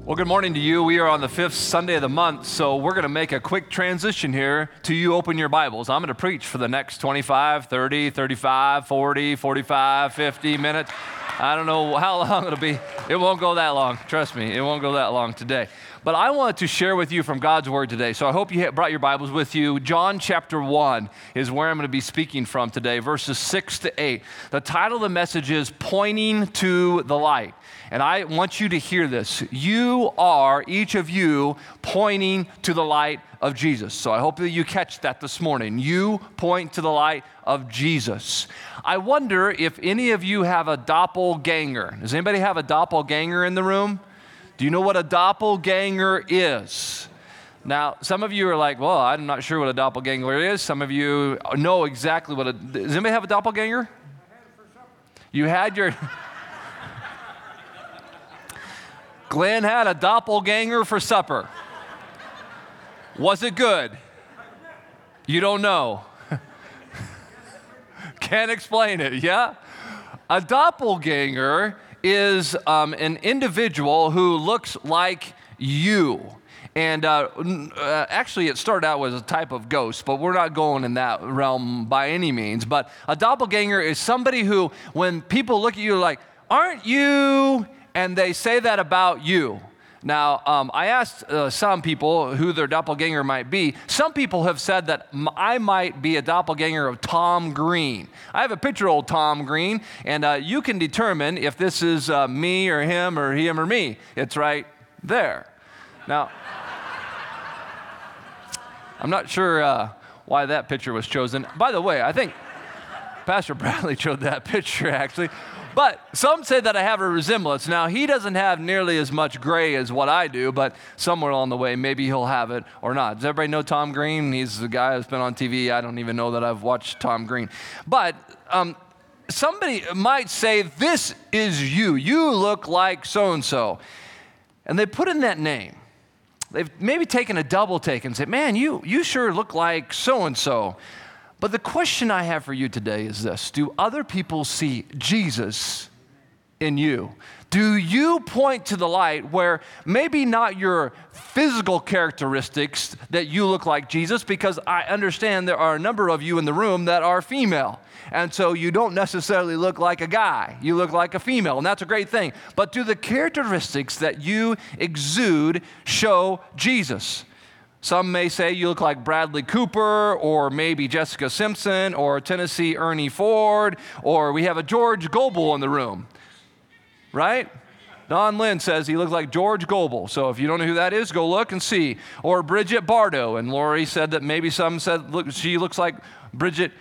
Well, good morning to you. We are on the fifth Sunday of the month, so we're going to make a quick transition here to you open your Bibles. I'm going to preach for the next 25, 30, 35, 40, 45, 50 minutes. I don't know how long it'll be. It won't go that long. Trust me, it won't go that long today. But I want to share with you from God's Word today. So I hope you brought your Bibles with you. John chapter 1 is where I'm going to be speaking from today, verses 6 to 8. The title of the message is Pointing to the Light. And I want you to hear this. You are, each of you, pointing to the light of Jesus. So I hope that you catch that this morning. You point to the light of Jesus. I wonder if any of you have a doppelganger. Does anybody have a doppelganger in the room? Do you know what a doppelganger is? Now, some of you are like, well, I'm not sure what a doppelganger is. Some of you know exactly what does anybody have a doppelganger? I had it for supper. You had your... Glenn had a doppelganger for supper. Was it good? You don't know. Can't explain it, yeah? A doppelganger is an individual who looks like you. And actually, it started out as a type of ghost, but we're not going in that realm by any means. But a doppelganger is somebody who, when people look at you like, aren't you... and they say that about you. Now, I asked some people who their doppelganger might be. Some people have said that I might be a doppelganger of Tom Green. I have a picture of old Tom Green, and you can determine if this is me or him or me. It's right there. Now, I'm not sure why that picture was chosen. By the way, I think Pastor Bradley chose that picture, actually. But some say that I have a resemblance. Now, he doesn't have nearly as much gray as what I do, but somewhere along the way, maybe he'll have it or not. Does everybody know Tom Green? He's the guy that's been on TV. I don't even know that I've watched Tom Green. But somebody might say, this is you. You look like so-and-so. And they put in that name. They've maybe taken a double take and said, man, you sure look like so-and-so. But the question I have for you today is this. Do other people see Jesus in you? Do you point to the light where maybe not your physical characteristics that you look like Jesus, because I understand there are a number of you in the room that are female. And so you don't necessarily look like a guy. You look like a female, and that's a great thing. But do the characteristics that you exude show Jesus? Some may say you look like Bradley Cooper, or maybe Jessica Simpson, or Tennessee Ernie Ford, or we have a George Gobel in the room, right? Don Lynn says he looks like George Gobel. So if you don't know who that is, go look and see. Or Bridget Bardot, and Lori said that maybe some said look, she looks like Bridget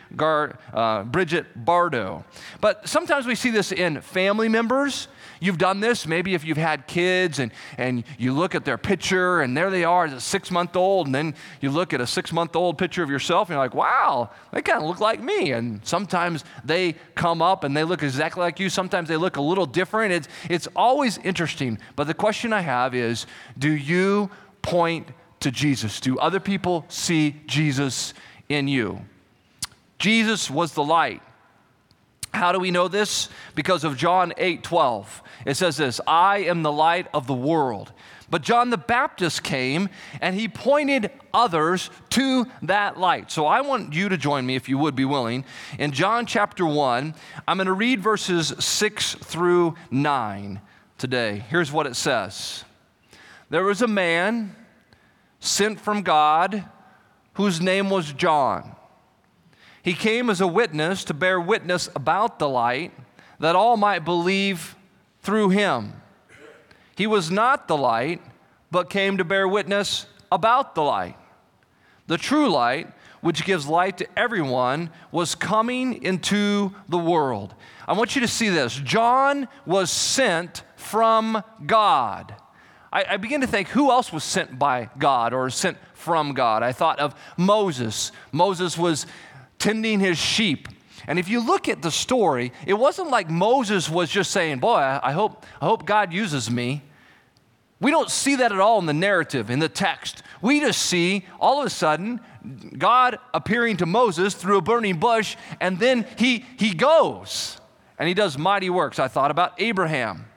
Bardot. But sometimes we see this in family members. You've done this, maybe if you've had kids and you look at their picture and there they are as a 6-month-old, and then you look at a 6-month-old picture of yourself and you're like, wow, they kind of look like me. And sometimes they come up and they look exactly like you. Sometimes they look a little different. It's always interesting. But the question I have is, do you point to Jesus? Do other people see Jesus in you? Jesus was the light. How do we know this? Because of John 8:12. It says this, I am the light of the world. But John the Baptist came and he pointed others to that light. So I want you to join me, if you would be willing. In John chapter 1, I'm going to read verses 6 through 9 today. Here's what it says. There was a man sent from God whose name was John. He came as a witness to bear witness about the light, that all might believe through him. He was not the light, but came to bear witness about the light. The true light, which gives light to everyone, was coming into the world. I want you to see this. John was sent from God. I begin to think, who else was sent by God or sent from God? I thought of Moses. Moses was tending his sheep. And if you look at the story, it wasn't like Moses was just saying, boy, I hope God uses me. We don't see that at all in the narrative, in the text. We just see, all of a sudden, God appearing to Moses through a burning bush, and then he goes, and he does mighty works. I thought about Abraham.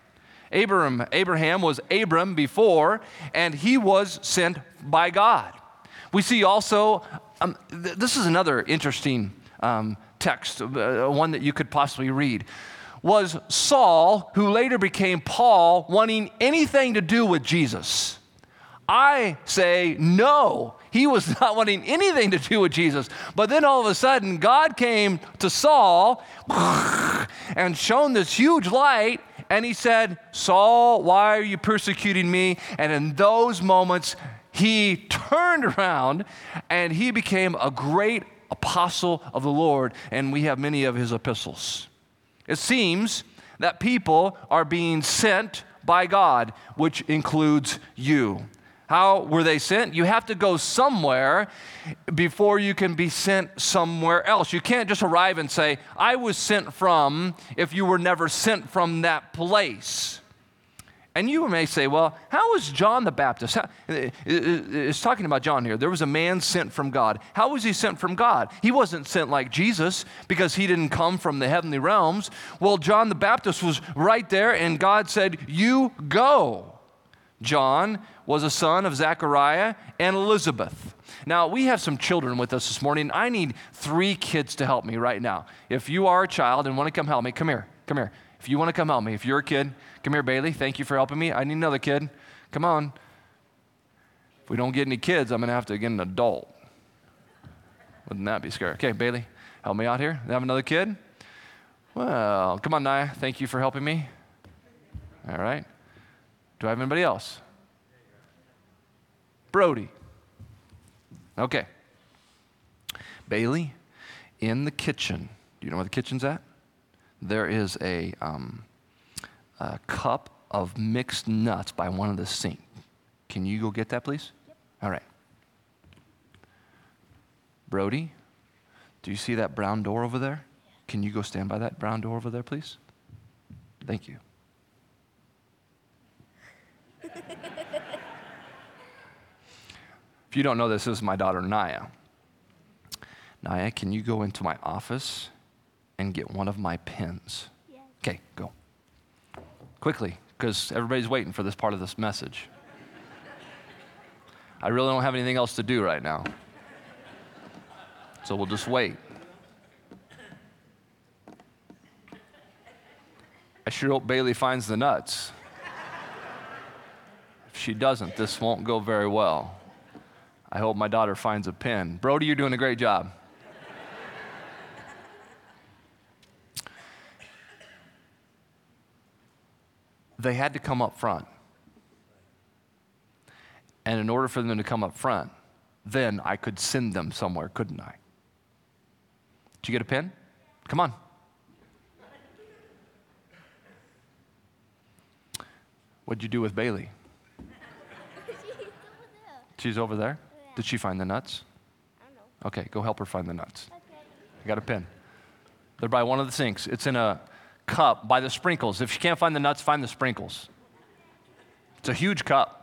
Abraham was Abram before, and he was sent by God. We see also, this is another interesting text, one that you could possibly read, was Saul, who later became Paul, wanting anything to do with Jesus. I say no. He was not wanting anything to do with Jesus. But then all of a sudden, God came to Saul and shone this huge light, and he said, Saul, why are you persecuting me? And in those moments, he turned around and he became a great apostle of the Lord, and we have many of his epistles. It seems that people are being sent by God, which includes you. How were they sent? You have to go somewhere before you can be sent somewhere else. You can't just arrive and say, I was sent from, if you were never sent from that place. And you may say, well, how was John the Baptist? It's talking about John here. There was a man sent from God. How was he sent from God? He wasn't sent like Jesus because he didn't come from the heavenly realms. Well, John the Baptist was right there, and God said, you go. John was a son of Zechariah and Elizabeth. Now, we have some children with us this morning. I need 3 kids to help me right now. If you are a child and want to come help me, come here. If you want to come help me, if you're a kid, come here, Bailey. Thank you for helping me. I need another kid. Come on. If we don't get any kids, I'm going to have to get an adult. Wouldn't that be scary? Okay, Bailey, help me out here. Have another kid? Well, come on, Naya. Thank you for helping me. All right. Do I have anybody else? Brody. Okay. Bailey, in the kitchen. Do you know where the kitchen's at? There is a cup of mixed nuts by one of the sink. Can you go get that, please? Yep. All right. Brody, do you see that brown door over there? Can you go stand by that brown door over there, please? Thank you. If you don't know this is my daughter, Naya. Naya, can you go into my office and get one of my pens? Yes. Okay, go. Quickly, because everybody's waiting for this part of this message. I really don't have anything else to do right now. So we'll just wait. I sure hope Bailey finds the nuts. If she doesn't, this won't go very well. I hope my daughter finds a pen. Brody, you're doing a great job. They had to come up front. And in order for them to come up front, then I could send them somewhere, couldn't I? Did you get a pen? Come on. What'd you do with Bailey? She's over there? Yeah. Did she find the nuts? I don't know. Okay, go help her find the nuts. Okay. I got a pen. They're by one of the sinks. It's in a cup by the sprinkles. If you can't find the nuts, find the sprinkles. It's a huge cup.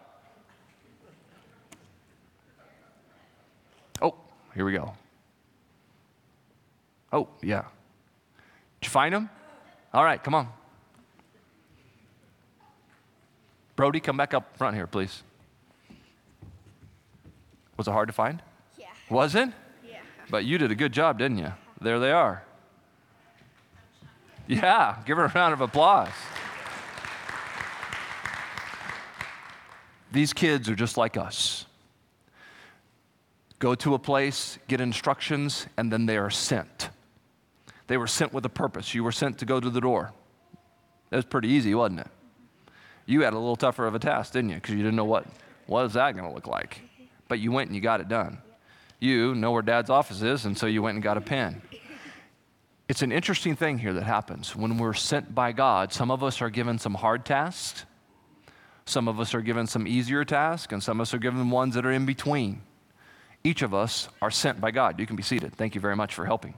Oh, here we go. Oh, yeah. Did you find them? All right, come on. Brody, come back up front here, please. Was it hard to find? Yeah. Was it? Yeah. But you did a good job, didn't you? There they are. Yeah, give her a round of applause. These kids are just like us. Go to a place, get instructions, and then they are sent. They were sent with a purpose. You were sent to go to the door. That was pretty easy, wasn't it? You had a little tougher of a task, didn't you? Because you didn't know what is that going to look like. But you went and you got it done. You know where Dad's office is, and so you went and got a pen. It's an interesting thing here that happens. When we're sent by God, some of us are given some hard tasks. Some of us are given some easier tasks, and some of us are given ones that are in between. Each of us are sent by God. You can be seated. Thank you very much for helping.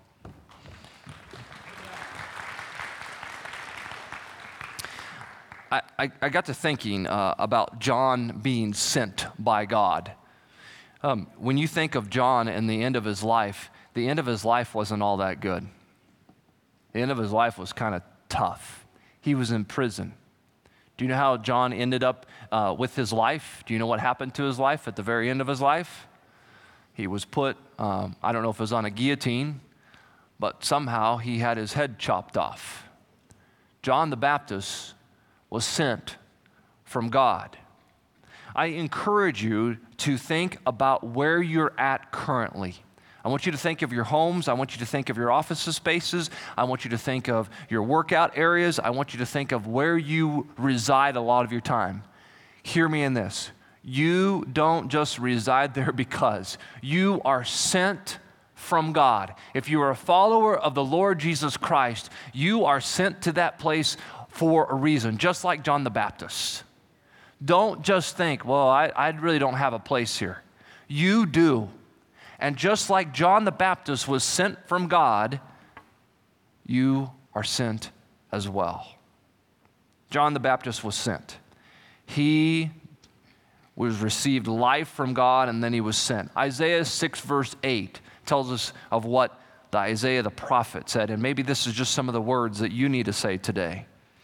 I got to thinking about John being sent by God. When you think of John and the end of his life wasn't all that good. The end of his life was kind of tough. He was in prison. Do you know how John ended up with his life? Do you know what happened to his life at the very end of his life? He was put, I don't know if it was on a guillotine, but somehow he had his head chopped off. John the Baptist was sent from God. I encourage you to think about where you're at currently. I want you to think of your homes. I want you to think of your office spaces. I want you to think of your workout areas. I want you to think of where you reside a lot of your time. Hear me in this. You don't just reside there because you are sent from God. If you are a follower of the Lord Jesus Christ, you are sent to that place for a reason, just like John the Baptist. Don't just think, well, I really don't have a place here. You do. And just like John the Baptist was sent from God, you are sent as well. John the Baptist was sent. He received life from God, and then he was sent. Isaiah 6 verse 8 tells us of what Isaiah the prophet said, and maybe this is just some of the words that you need to say today.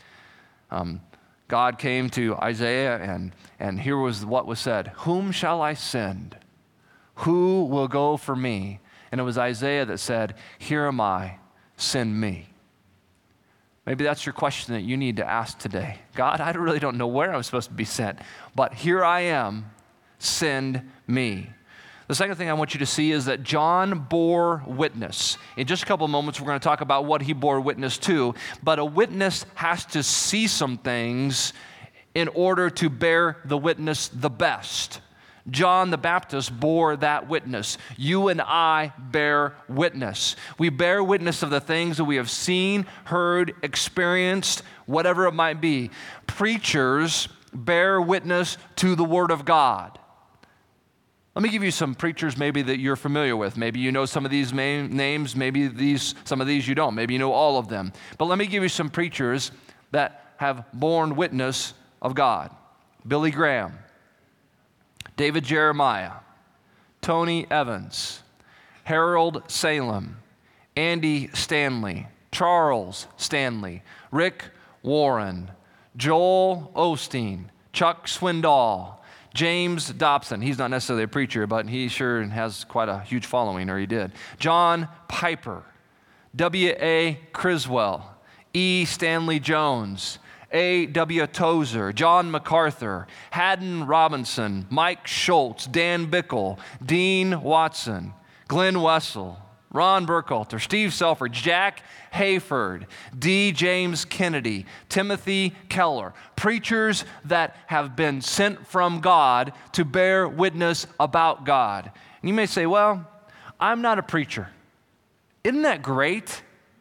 God came to Isaiah, and here was what was said: "Whom shall I send? Who will go for me?" And it was Isaiah that said, "Here am I, send me." Maybe that's your question that you need to ask today. God, I really don't know where I'm supposed to be sent, but here I am, send me. The second thing I want you to see is that John bore witness. In just a couple of moments, we're going to talk about what he bore witness to, but a witness has to see some things in order to bear the witness the best. John the Baptist bore that witness. You and I bear witness. We bear witness of the things that we have seen, heard, experienced, whatever it might be. Preachers bear witness to the Word of God. Let me give you some preachers maybe that you're familiar with. Maybe you know some of these names, maybe some of these you don't. Maybe you know all of them. But let me give you some preachers that have borne witness of God. Billy Graham, David Jeremiah, Tony Evans, Harold Salem, Andy Stanley, Charles Stanley, Rick Warren, Joel Osteen, Chuck Swindoll, James Dobson. He's not necessarily a preacher, but he sure has quite a huge following, or he did. John Piper, W.A. Criswell, E. Stanley Jones, A.W. Tozer, John MacArthur, Haddon Robinson, Mike Schultz, Dan Bickle, Dean Watson, Glenn Wessel, Ron Burkhalter, Steve Selford, Jack Hayford, D. James Kennedy, Timothy Keller, preachers that have been sent from God to bear witness about God. And you may say, well, I'm not a preacher. Isn't that great?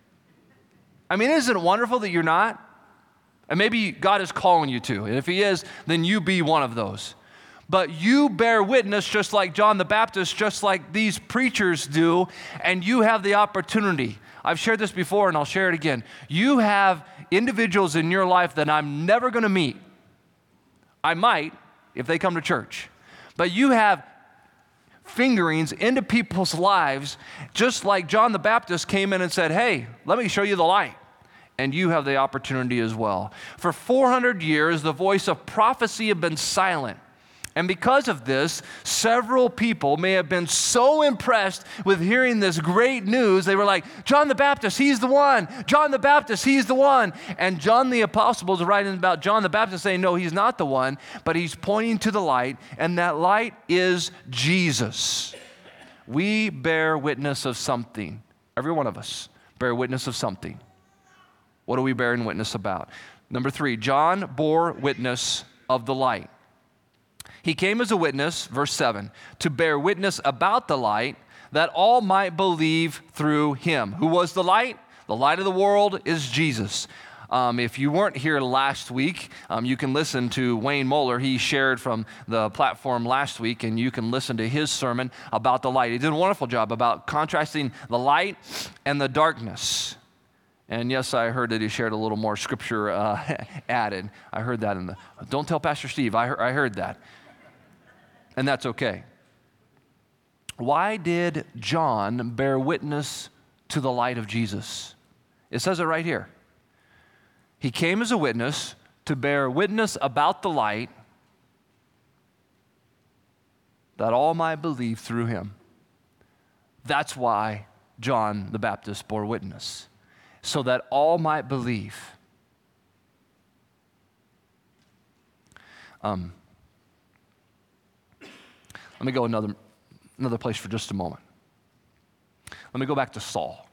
I mean, isn't it wonderful that you're not? And maybe God is calling you to. And if he is, then you be one of those. But you bear witness just like John the Baptist, just like these preachers do, and you have the opportunity. I've shared this before, and I'll share it again. You have individuals in your life that I'm never going to meet. I might if they come to church. But you have fingerings into people's lives, just like John the Baptist came in and said, hey, let me show you the light. And you have the opportunity as well. For 400 years, the voice of prophecy had been silent. And because of this, several people may have been so impressed with hearing this great news, they were like, John the Baptist, he's the one. John the Baptist, he's the one. And John the Apostle was writing about John the Baptist saying, no, he's not the one, but he's pointing to the light, and that light is Jesus. We bear witness of something. Every one of us bear witness of something. What are we bearing witness about? Number 3, John bore witness of the light. He came as a witness, verse 7, to bear witness about the light, that all might believe through him. Who was the light? The light of the world is Jesus. If you weren't here last week, you can listen to Wayne Moeller. He shared from the platform last week, and you can listen to his sermon about the light. He did a wonderful job about contrasting the light and the darkness. And yes, I heard that he shared a little more scripture added. I heard that in the, don't tell Pastor Steve, I heard that. And that's okay. Why did John bear witness to the light of Jesus? It says it right here. He came as a witness to bear witness about the light, that all might believe through him. That's why John the Baptist bore witness, so that all might believe. Let me go another place for just a moment. Let me go back to Saul.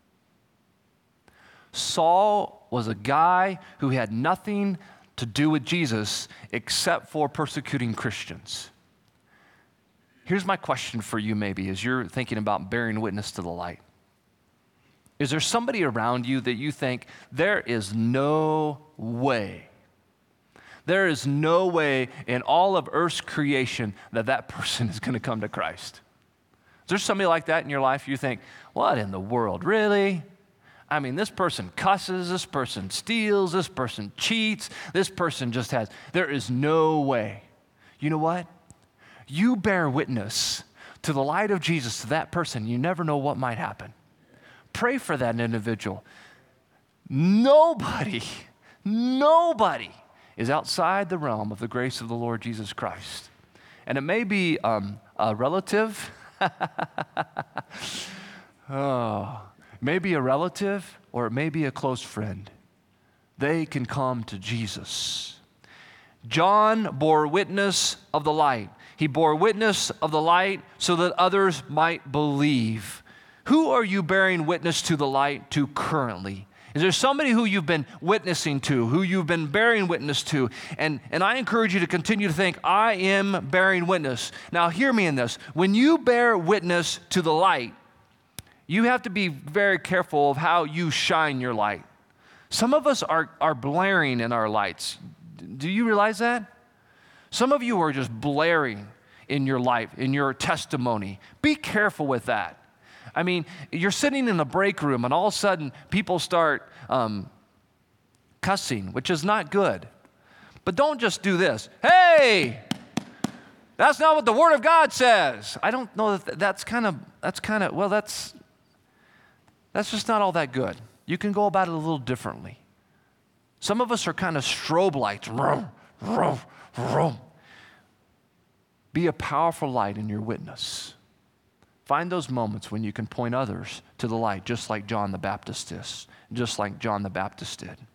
Saul was a guy who had nothing to do with Jesus except for persecuting Christians. Here's my question for you maybe as you're thinking about bearing witness to the light. Is there somebody around you that you think there is no way in all of earth's creation that person is going to come to Christ? Is there somebody like that in your life you think, what in the world, really? I mean, this person cusses, this person steals, this person cheats, this person just has, there is no way. You know what? You bear witness to the light of Jesus to that person. You never know what might happen. Pray for that individual. Nobody is outside the realm of the grace of the Lord Jesus Christ. And it may be a relative. Maybe a relative, or it may be a close friend. They can come to Jesus. John bore witness of the light. He bore witness of the light so that others might believe. Who are you bearing witness to the light to currently? Is there somebody who you've been witnessing to, who you've been bearing witness to? And I encourage you to continue to think, I am bearing witness. Now hear me in this. When you bear witness to the light, you have to be very careful of how you shine your light. Some of us are blaring in our lights. Do you realize that? Some of you are just blaring in your life, in your testimony. Be careful with that. I mean, you're sitting in the break room and all of a sudden people start cussing, which is not good. But don't just do this. Hey, that's not what the Word of God says. I don't know that's just not all that good. You can go about it a little differently. Some of us are kind of strobe lights. Vroom, vroom, vroom. Be a powerful light in your witness. Find those moments when you can point others to the light, just like John the Baptist did.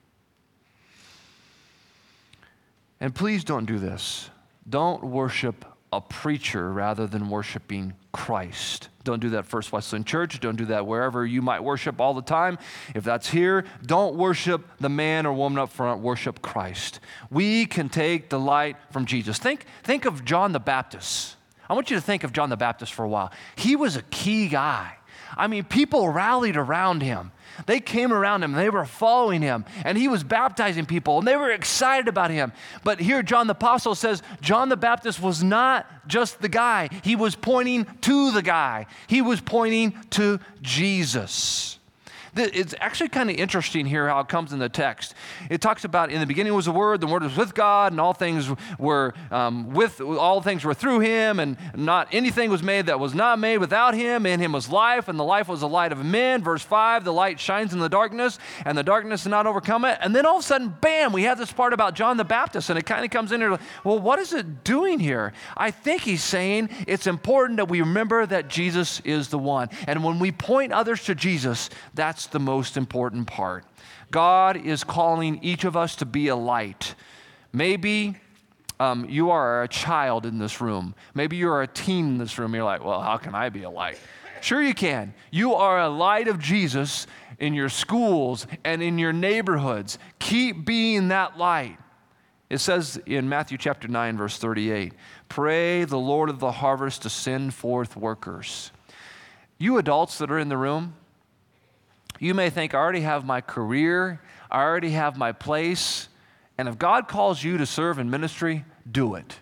And please don't do this. Don't worship a preacher rather than worshiping Christ. Don't do that First Wesleyan Church. Don't do that wherever you might worship all the time. If that's here, don't worship the man or woman up front. Worship Christ. We can take the light from Jesus. Think of John the Baptist. I want you to think of John the Baptist for a while. He was a key guy. I mean, people rallied around him. They came around him, they were following him, and he was baptizing people, and they were excited about him. But here John the Apostle says John the Baptist was not just the guy. He was pointing to the guy. He was pointing to Jesus. It's actually kind of interesting here how it comes in the text. It talks about in the beginning was the Word was with God, and all things were through Him, and not anything was made that was not made without Him. In Him was life, and the life was the light of men. Verse 5, the light shines in the darkness, and the darkness did not overcome it. And then all of a sudden, bam, we have this part about John the Baptist, and it kind of comes in here. Well, what is it doing here? I think he's saying it's important that we remember that Jesus is the one. And when we point others to Jesus, that's the most important part. God is calling each of us to be a light. Maybe you are a child in this room. Maybe you're a teen in this room. You're like, well, how can I be a light? Sure you can. You are a light of Jesus in your schools and in your neighborhoods. Keep being that light. It says in Matthew chapter 9, verse 38, pray the Lord of the harvest to send forth workers. You adults that are in the room, you may think, I already have my career, I already have my place, and if God calls you to serve in ministry, do it.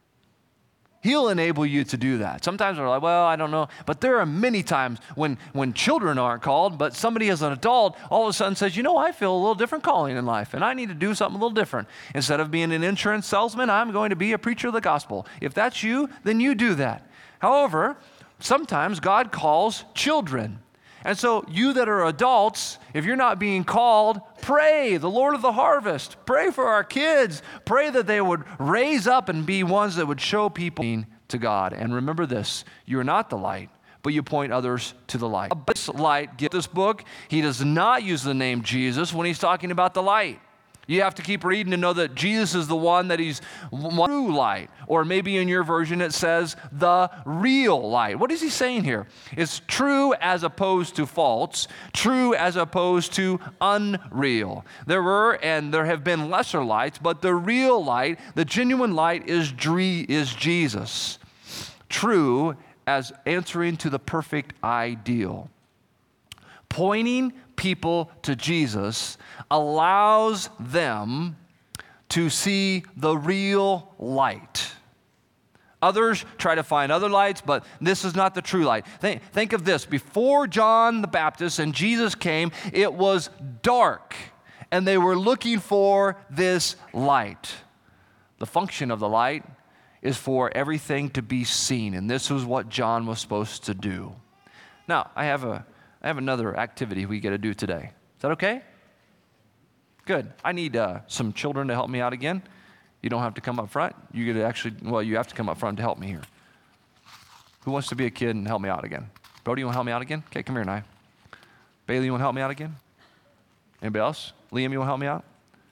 He'll enable you to do that. Sometimes we're like, well, I don't know. But there are many times when children aren't called, but somebody as an adult all of a sudden says, I feel a little different calling in life, and I need to do something a little different. Instead of being an insurance salesman, I'm going to be a preacher of the gospel. If that's you, then you do that. However, sometimes God calls children. And so you that are adults, if you're not being called, pray, the Lord of the harvest. Pray for our kids. Pray that they would raise up and be ones that would show people to God. And remember this, you're not the light, but you point others to the light. This light, get this book, he does not use the name Jesus when he's talking about the light. You have to keep reading to know that Jesus is the one that he's true light. Or maybe in your version it says the real light. What is he saying here? It's true as opposed to false, true as opposed to unreal. There were and there have been lesser lights, but the real light, the genuine light is Jesus. True as answering to the perfect ideal. Pointing people to Jesus allows them to see the real light. Others try to find other lights, but this is not the true light. Think of this. Before John the Baptist and Jesus came, it was dark, and they were looking for this light. The function of the light is for everything to be seen, and this was what John was supposed to do. Now, I have another activity we get to do today. Is that okay? Good. I need some children to help me out again. You don't have to come up front. You have to come up front to help me here. Who wants to be a kid and help me out again? Brody, you want to help me out again? Okay, come here, Nye. Bailey, you want to help me out again? Anybody else? Liam, you want to help me out?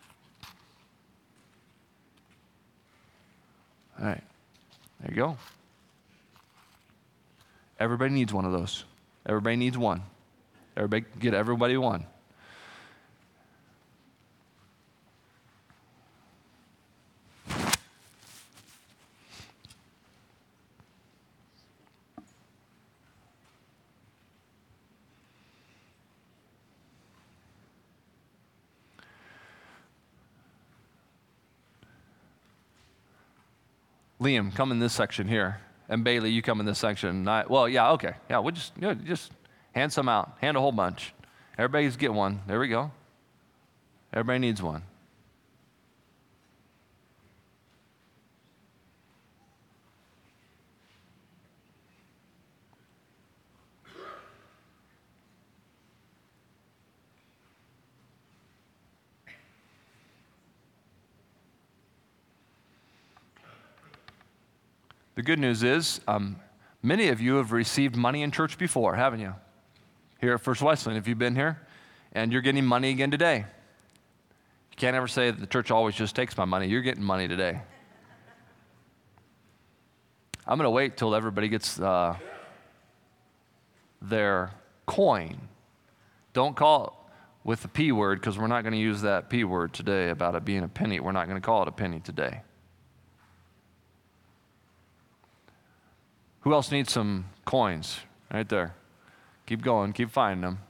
All right. There you go. Everybody needs one of those. Everybody needs one. Get everybody one. Liam, come in this section here. And Bailey, you come in this section. Okay. Yeah, we'll just hand some out. Hand a whole bunch. Everybody's get one. There we go. Everybody needs one. The good news is, many of you have received money in church before, haven't you? Here at First Wesleyan, if you've been here, and you're getting money again today. You can't ever say that the church always just takes my money. You're getting money today. I'm going to wait till everybody gets their coin. Don't call it with the P word, because we're not going to use that P word today about it being a penny. We're not going to call it a penny today. Who else needs some coins? Right there. Keep going. Keep finding them.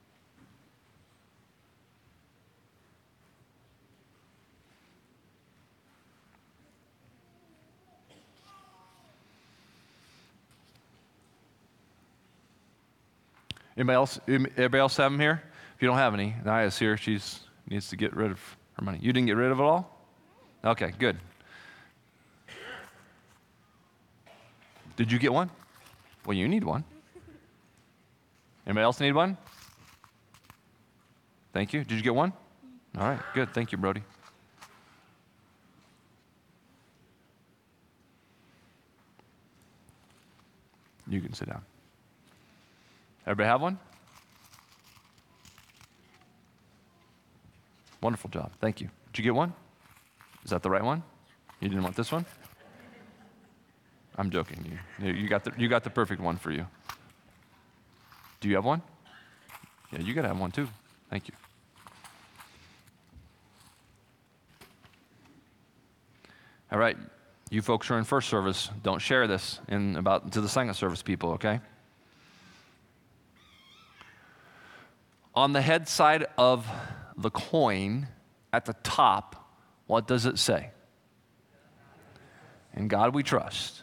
Everybody else have them here? If you don't have any, Naya's here. She needs to get rid of her money. You didn't get rid of it all? Okay, good. Did you get one? Well, you need one. Anybody else need one? Thank you. Did you get one? All right, good. Thank you, Brody. You can sit down. Everybody have one? Wonderful job. Thank you. Did you get one? Is that the right one? You didn't want this one? I'm joking. You got the perfect one for you. Do you have one? Yeah, you got to have one too. Thank you. All right, you folks who are in first service, don't share this to the second service people, okay? On the head side of the coin at the top, what does it say? In God we trust.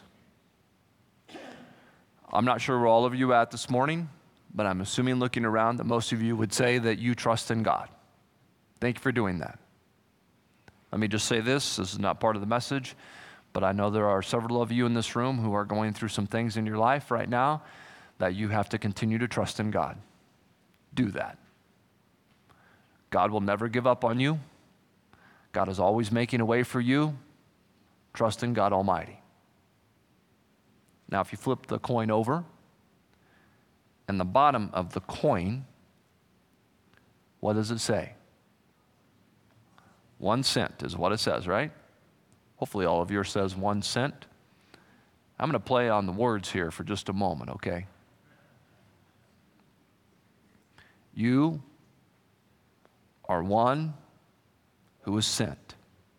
I'm not sure where all of you are at this morning, but I'm assuming looking around that most of you would say that you trust in God. Thank you for doing that. Let me just say this is not part of the message, but I know there are several of you in this room who are going through some things in your life right now that you have to continue to trust in God. do that. God will never give up on you. God is always making a way for you. Trust in God Almighty. Now, if you flip the coin over, and the bottom of the coin, what does it say? 1 cent is what it says, right? Hopefully all of yours says 1 cent. I'm going to play on the words here for just a moment, okay? You are one who is sent.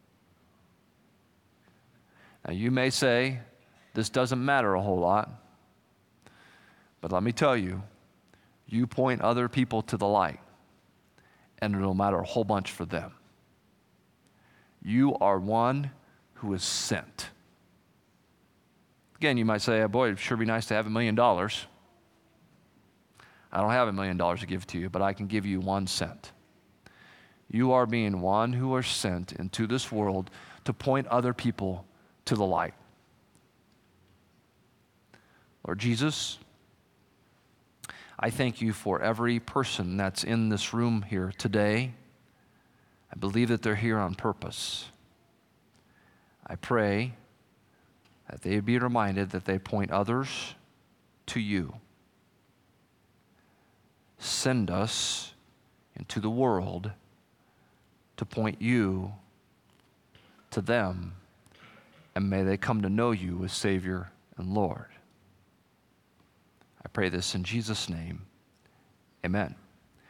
Now you may say, this doesn't matter a whole lot, but let me tell you, you point other people to the light, and it'll matter a whole bunch for them. You are one who is sent. Again, you might say, boy, it'd sure be nice to have $1 million. I don't have $1 million to give to you, but I can give you 1 cent. You are being one who are sent into this world to point other people to the light. Lord Jesus, I thank you for every person that's in this room here today. I believe that they're here on purpose. I pray that they be reminded that they point others to you. Send us into the world to point you to them, and may they come to know you as Savior and Lord. I pray this in Jesus' name. Amen.